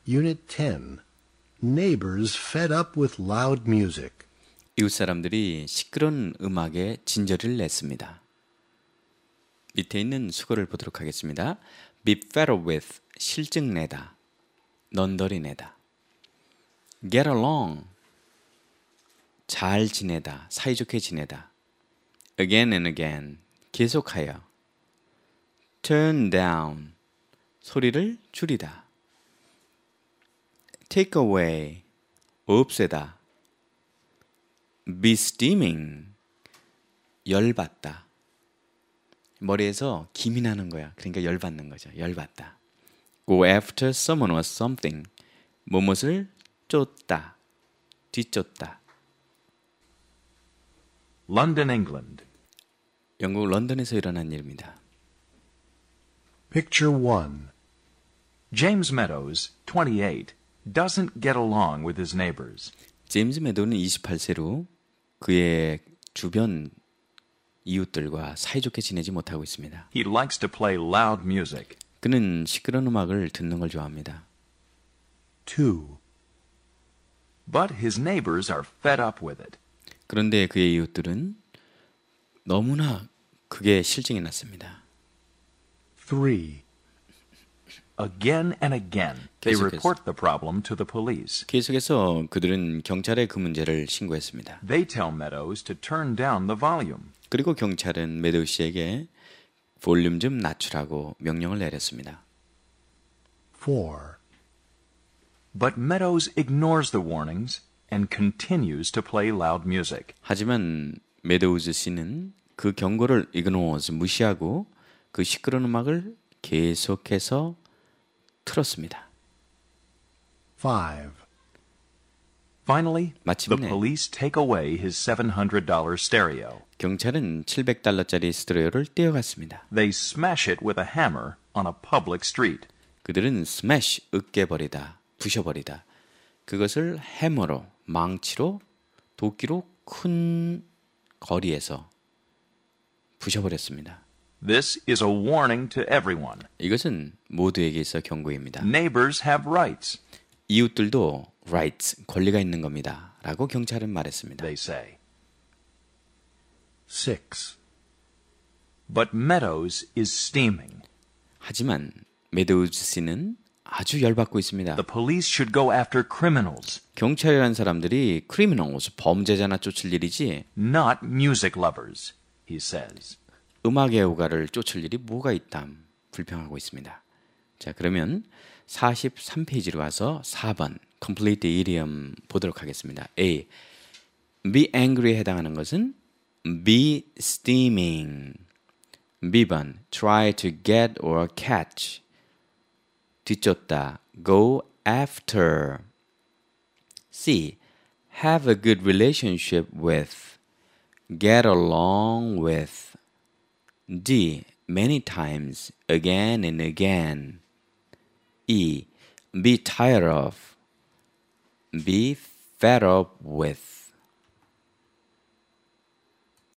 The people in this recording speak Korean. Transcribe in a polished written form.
Unit 10. Neighbors fed up with loud music. 이웃 사람들이 시끄러운 음악에 진저리를 냈습니다. 밑에 있는 수거를 보도록 하겠습니다. Be fed up with, 실증 내다, 넌더리 내다. Get along, 잘 지내다, 사이좋게 지내다. Again and again, 계속하여. Turn down, 소리를 줄이다. Take away, 없애다. Be steaming, 열받다. 머리에서 김이 나는 거야. 그러니까 열받는 거죠. 열받다. Go after someone or something, 무엇을 쫓다, 뒤쫓다. London, England. 영국 런던에서 일어난 일입니다. Picture 1. James Meadows, 28, doesn't get along with his neighbors. 제임스 매도는 28세로 그의 주변 이웃들과 사이좋게 지내지 못하고 있습니다. He likes to play loud music. 그는 시끄러운 음악을 듣는 걸 좋아합니다. 2. But his neighbors are fed up with it. 그런데 그의 이웃들은 너무나 그게 실증이 났습니다. 3. Again and again, they 계속해서. report the problem to the police. 계속해서 그들은 경찰에 그 문제를 신고했습니다. They tell Meadows to turn down the volume. 그리고 경찰은 매도우 씨에게 볼륨 좀 낮추라고 명령을 내렸습니다. 4. But Meadows ignores the warnings and continues to play loud music. 하지만 매도우즈 씨는 그 경고를 이그노어스 무시하고 그 시끄러운 음악을 계속해서 틀었습니다. 5. Finally, the 마침내 police take away his $700 stereo. 경찰은 700달러짜리 스테레오를 떼어갔습니다. They smash it with a hammer on a public street. 그들은 스매시, 으깨버리다, 부셔버리다. 그것을 해머로, 망치로, 도끼로 큰 거리에서 부셔버렸습니다. This is a warning to everyone. 이것은 모두에게 있어 경고입니다. Neighbors have rights, 이웃들도 rights, 권리가 있는 겁니다. 라고 경찰은 말했습니다. they say. 6. But Meadows is steaming. 하지만 매도우즈 씨는 아주 열받고 있습니다. The police should go after criminals, 경찰이라는 사람들이 criminals, 범죄자나 쫓을 일이지 not music lovers, he says. 음악 애호가를 쫓을 일이 뭐가 있담 불평하고 있습니다. 자, 그러면 43페이지로 와서 4번 complete idiom 보도록 하겠습니다. A. be angry에 해당하는 것은 be steaming. B번 try to get or catch. 뒤쫓다 go after. C. have a good relationship with. get along with. D. many times, again and again. E. be tired of. be fed up with.